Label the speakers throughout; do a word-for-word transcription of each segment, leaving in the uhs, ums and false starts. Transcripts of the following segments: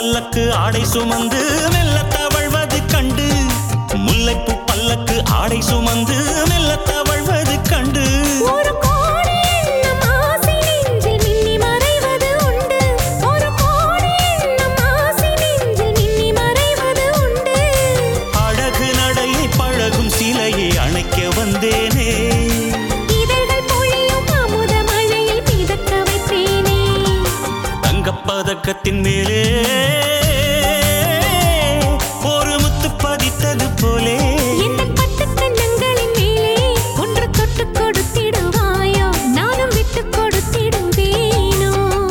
Speaker 1: பல்லக்கு ஆடை சுமந்து மெல்ல தவழ்வது கண்டு முல்லைப்பூ பல்லக்கு ஆடை சுமந்து மெல்ல தவழ்வது கண்டு அழகு நடையை பழகும் சிலையை அணைக்க வந்தேனே பதக்கத்தின் மேலே ஒரு முத்து பதித்தது போலே
Speaker 2: பத்து கண்ணங்களின் மேலே ஒன்று தொட்டு கொடுத்திடுவாயோ நானும் விட்டு கொடுத்திடுவேனோ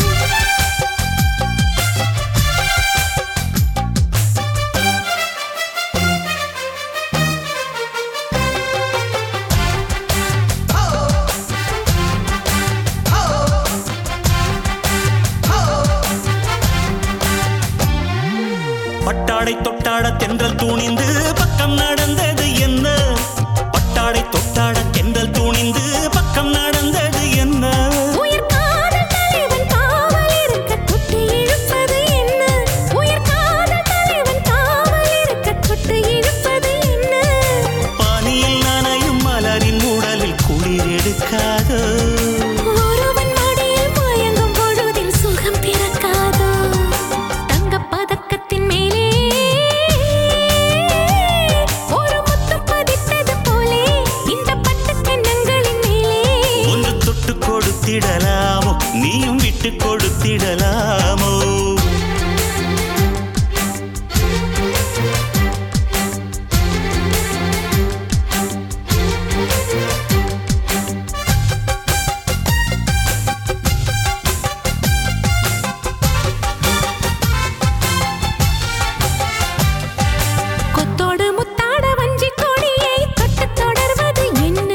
Speaker 1: பட்டாடை தொட்டாட தென்றல் தூணிந்து பக்கம் நடந்தது என்ன பட்டாடை தொட்டாட தென்றல் தூணிந்து பக்கம் நடந்தது என்ன
Speaker 2: உயிர் காதல் தலைவன் காவல் இருக்க தொட்டு இழுப்பது என்ன உயிர் காதல் தலைவன் காவல் இருக்க தொட்டு இழுப்பது என்ன
Speaker 1: பனியில் நனையும் மலரின் உடலில் குளிர் எடுக்காதோ
Speaker 2: ஒருவன் மடியில் மயங்கும் பொழுதில் சுகம் பிறக்காதோ தங்கப் பதக்கத்தின் மேலே ஒரு முத்து பதித்தது போலே இந்த பட்டு கண்ணங்களின் மேலே
Speaker 1: ஒன்று தொட்டு கொடுத்திடலாமோ நீயும் விட்டு கொடுத்திடலாமோ
Speaker 2: கொத்தோடு முத்தாட வஞ்சி கொடியை தொட்டு தொடர்வது என்ன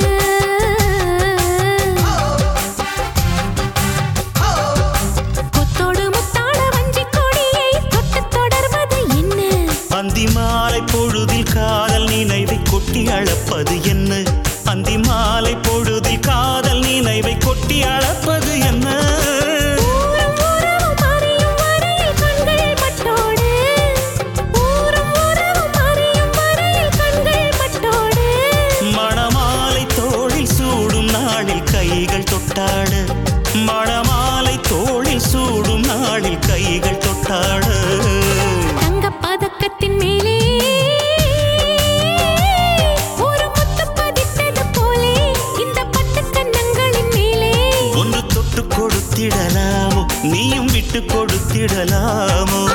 Speaker 2: கொத்தோடு முத்தாட வஞ்சி கொடியை தொட்டு தொடர்வது என்ன
Speaker 1: அந்தி மாலை பொழுதில் காதல் நினைவை கொட்டி அளப்பது என்ன அந்தி மாலை பொழுதில் காதல் நினைவை கொட்டி அளப்பது என்ன
Speaker 2: ஊரும் உறவும் அறியும் வரையில் கண்கள் மட்டோடு ஊரும் உறவும் அறியும் வரையில் கண்கள் மட்டோடு
Speaker 1: மணமாலை தோளில் சூடும் நாளில் கைகள் தொட்டாட மணமாலை தோளில் சூடும் நாளில் கைகள் தொட்டாட
Speaker 2: தங்கப் பதக்கத்தின் மேலே ஒரு முத்து பதித்தது போலே இந்த பட்டு கண்ணங்களின் மேலே
Speaker 1: ஒன்று தொட்டு கொடுத்திடலாமோ நீயும் விட்டு கொடுத்திடலாமோ